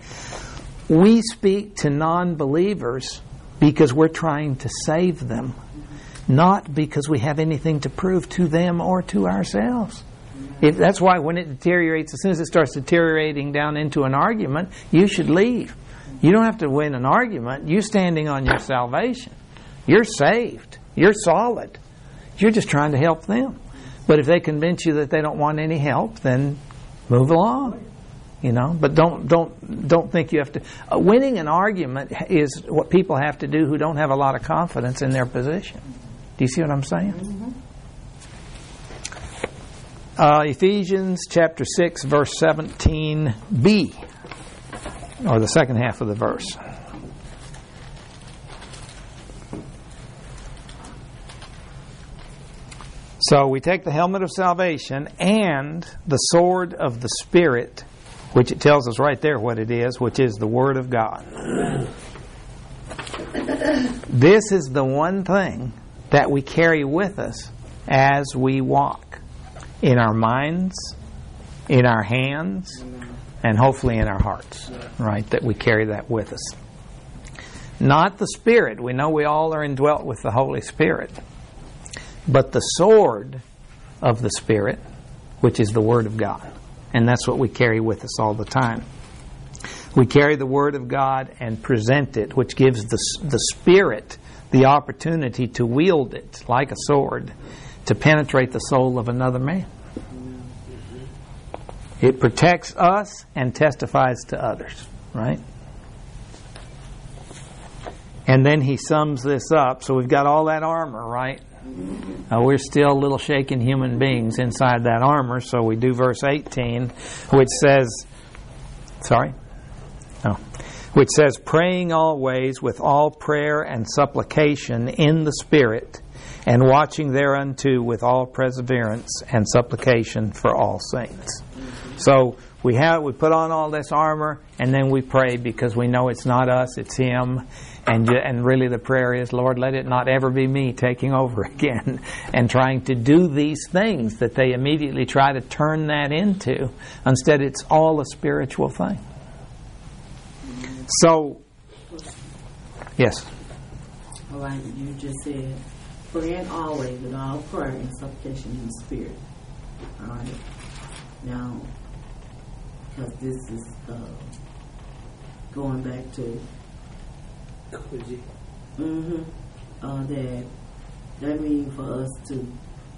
We speak to non-believers because we're trying to save them, not because we have anything to prove to them or to ourselves. If, that's why when it deteriorates, as soon as it starts deteriorating down into an argument, you should leave. You don't have to win an argument. You're standing on your salvation. You're saved. You're solid. You're just trying to help them. But if they convince you that they don't want any help, then move along. You know, but don't don't don't think you have to. Uh, winning an argument is what people have to do who don't have a lot of confidence in their position. Do you see what I'm saying? Mm-hmm. Uh, Ephesians chapter six, verse seventeen b, or the second half of the verse. So we take the helmet of salvation and the sword of the Spirit, which it tells us right there what it is, which is the Word of God. This is the one thing that we carry with us as we walk. In our minds, in our hands, and hopefully in our hearts, right? That we carry that with us. Not the Spirit. We know we all are indwelt with the Holy Spirit. But the sword of the Spirit, which is the Word of God. And that's what we carry with us all the time. We carry the Word of God and present it, which gives the, the Spirit the opportunity to wield it like a sword to penetrate the soul of another man. It protects us and testifies to others, right? And then he sums this up. So we've got all that armor, right? Uh, we're still little shaken human beings inside that armor, so we do verse eighteen, which says, sorry? Oh. Which says, praying always with all prayer and supplication in the Spirit, and watching thereunto with all perseverance and supplication for all saints. So we have we put on all this armor, and then we pray because we know it's not us, it's Him. And and really the prayer is, Lord, let it not ever be me taking over again and trying to do these things that they immediately try to turn that into. Instead, it's all a spiritual thing. So, yes. All right, you just said, praying always with all prayer and supplication in the Spirit. All right. Now, because this is uh, going back to mm-hmm, uh, that that means for us to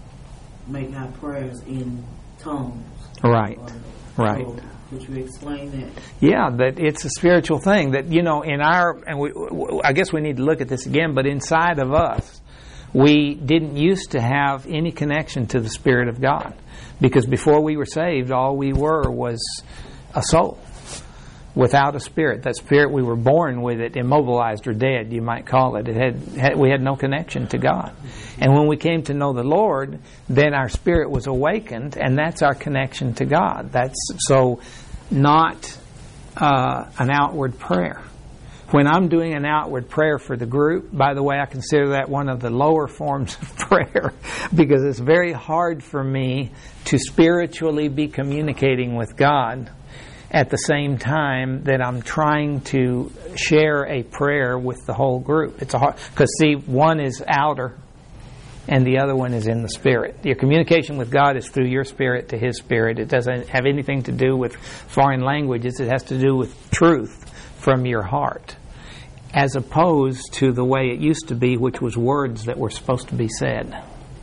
make our prayers in tongues. Right. Or, right. So, could you explain that? Yeah, that it's a spiritual thing. That, you know, in our, and we, I guess we need to look at this again, but inside of us, we didn't used to have any connection to the Spirit of God. Because before we were saved, all we were was a soul without a spirit. That spirit, we were born with it, immobilized or dead, you might call it. It had, had we had no connection to God. And when we came to know the Lord, then our spirit was awakened, and that's our connection to God. That's so not uh, an outward prayer. When I'm doing an outward prayer for the group, by the way, I consider that one of the lower forms of prayer, because it's very hard for me to spiritually be communicating with God at the same time that I'm trying to share a prayer with the whole group. It's a hard, because see, one is outer and the other one is in the Spirit. Your communication with God is through your spirit to His Spirit. It doesn't have anything to do with foreign languages. It has to do with truth from your heart, as opposed to the way it used to be, which was words that were supposed to be said.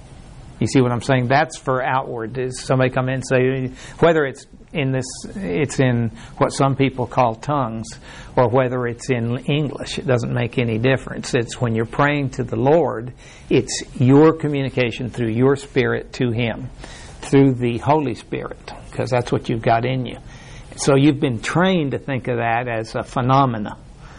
You see what I'm saying? That's for outward. Is somebody come in and say, whether it's in this, it's in what some people call tongues, or whether it's in English, it doesn't make any difference. It's when you're praying to the Lord, it's your communication through your spirit to Him, through the Holy Spirit, because that's what you've got in you. So you've been trained to think of that as a phenomena,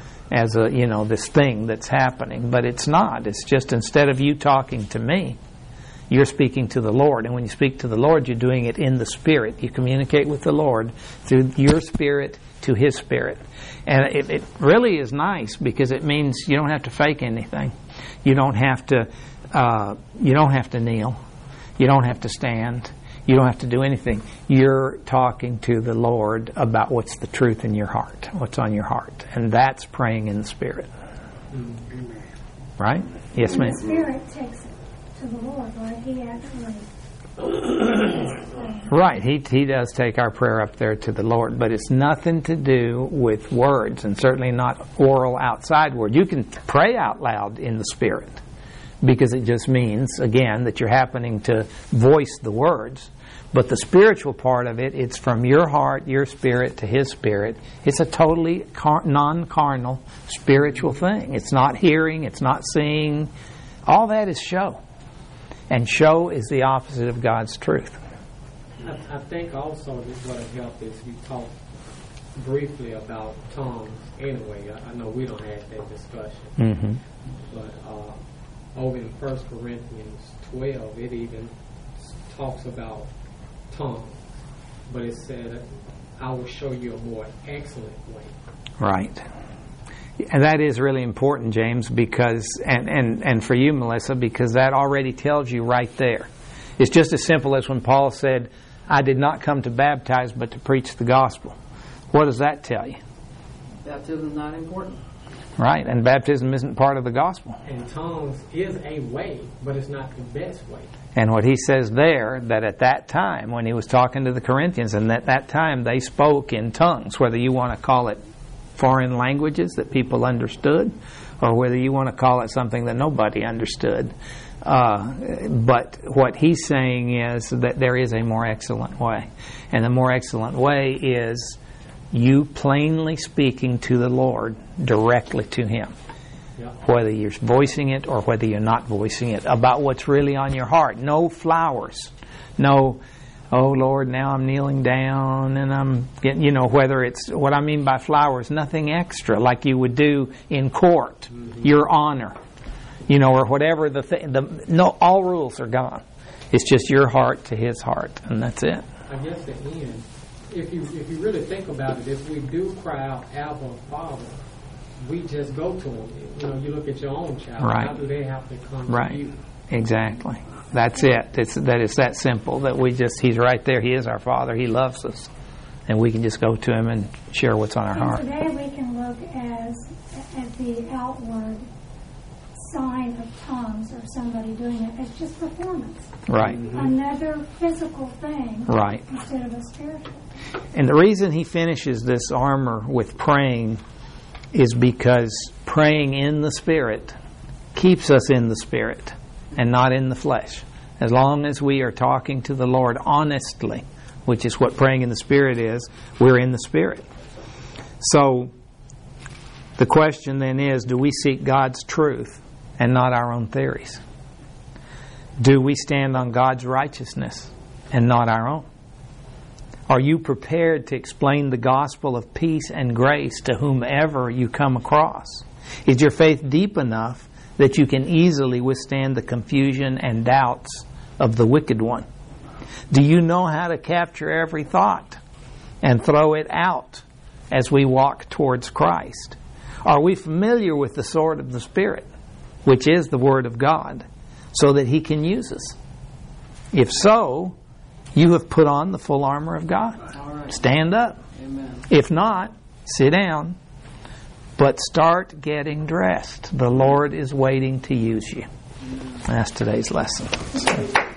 as a, you know, this thing that's happening, but it's not. It's just, instead of you talking to me, you're speaking to the Lord. And when you speak to the Lord, you're doing it in the Spirit. You communicate with the Lord through your spirit to His Spirit. And it, it really is nice, because it means you don't have to fake anything. You don't have to uh, you don't have to kneel. You don't have to stand. You don't have to do anything. You're talking to the Lord about what's the truth in your heart, what's on your heart. And that's praying in the Spirit. Right? Yes, and ma'am. The Spirit takes it to the Lord, right? He actually... Right. He, he does take our prayer up there to the Lord. But it's nothing to do with words, and certainly not oral outside word. You can pray out loud in the Spirit, because it just means, again, that you're happening to voice the words. But the spiritual part of it, it's from your heart, your spirit, to His Spirit. It's a totally car- non-carnal spiritual thing. It's not hearing, it's not seeing. All that is show. And show is the opposite of God's truth. I, I think also this what will help is we talk briefly about tongues anyway. I, I know we don't have that discussion. Mm-hmm. But uh, over in First Corinthians twelve, it even talks about tongues. But it said, I will show you a more excellent way. Right. And that is really important, James, because, and, and, and for you, Melissa, because that already tells you right there. It's just as simple as when Paul said, I did not come to baptize, but to preach the gospel. What does that tell you? Baptism is not important. Right, and baptism isn't part of the gospel. And tongues is a way, but it's not the best way. And what he says there, that at that time, when he was talking to the Corinthians, and at that time they spoke in tongues, whether you want to call it foreign languages that people understood, or whether you want to call it something that nobody understood. Uh, but what he's saying is that there is a more excellent way. And the more excellent way is you plainly speaking to the Lord directly to Him. Yeah. Whether you're voicing it or whether you're not voicing it, about what's really on your heart. No flowers. No, oh Lord, now I'm kneeling down and I'm getting, you know, whether it's, what I mean by flowers, nothing extra like you would do in court, mm-hmm. your honor. You know, or whatever the thing. The, no, all rules are gone. It's just your heart to His heart, and that's it. I guess the end, if you if you really think about it, if we do cry out, Abba, Father, we just go to Him. You know, you look at your own child. Right. How do they have to come Right. to you? Exactly. That's it. It's that it's that simple. That we just He's right there. He is our Father. He loves us, and we can just go to Him and share what's on our And heart. today we can look as at the outward sign of tongues or somebody doing it as just performance. Right. Another physical thing Right. instead of a spiritual. And the reason he finishes this armor with praying is because praying in the Spirit keeps us in the Spirit and not in the flesh. As long as we are talking to the Lord honestly, which is what praying in the Spirit is, we're in the Spirit. So the question then is, do we seek God's truth and not our own theories? Do we stand on God's righteousness and not our own? Are you prepared to explain the gospel of peace and grace to whomever you come across? Is your faith deep enough that you can easily withstand the confusion and doubts of the wicked one? Do you know how to capture every thought and throw it out as we walk towards Christ? Are we familiar with the sword of the Spirit, which is the Word of God, so that He can use us? If so, you have put on the full armor of God. All right. Stand up. Amen. If not, sit down. But start getting dressed. The Lord is waiting to use you. That's today's lesson.